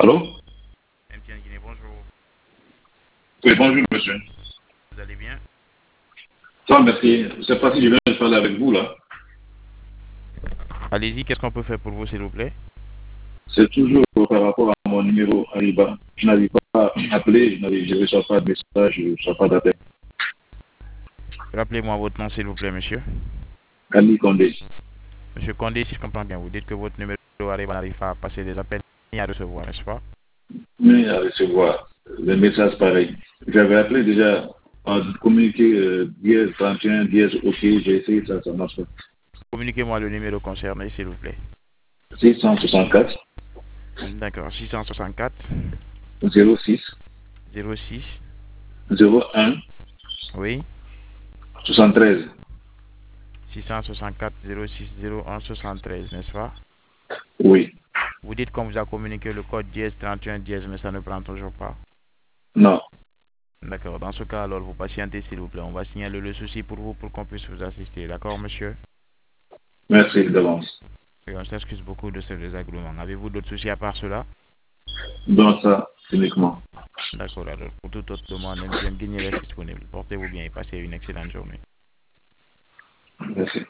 Allô? MTN Guinée, bonjour. Oui, bonjour, monsieur. Vous allez bien? Ça va, merci. Je ne sais pas si je viens de parler avec vous, là. Allez-y, qu'est-ce qu'on peut faire pour vous, s'il vous plaît? C'est toujours par rapport à mon numéro Ariba. Je n'arrive pas à appeler, je ne reçois pas de message, je ne reçois pas d'appel. Rappelez-moi votre nom, s'il vous plaît, monsieur. Camille Condé. Monsieur Condé, si je comprends bien, vous dites que votre numéro n'arrive pas à passer des appels ni à recevoir, n'est-ce pas? Mais à recevoir le message pareil. J'avais appelé déjà à communiquer dièse 31, dièse OK, j'ai essayé ça, ça marche pas. Communiquez-moi le numéro concerné, s'il vous plaît. 664 D'accord, 664 06 06, 01 oui, 73. 664 06 01 73, n'est-ce pas? Oui. Vous dites qu'on vous a communiqué le code dièse 31 dièse, mais ça ne prend toujours pas. Non. D'accord, dans ce cas, alors, vous patientez, s'il vous plaît. On va signaler le souci pour vous pour qu'on puisse vous assister. D'accord, monsieur? Merci d'avance. Et on s'excuse beaucoup de ce désagrément. Avez-vous d'autres soucis à part cela? Dans ça, uniquement. D'accord, alors pour toute autre demande, MTN Guinée reste disponible. Portez-vous bien et passez une excellente journée. Merci.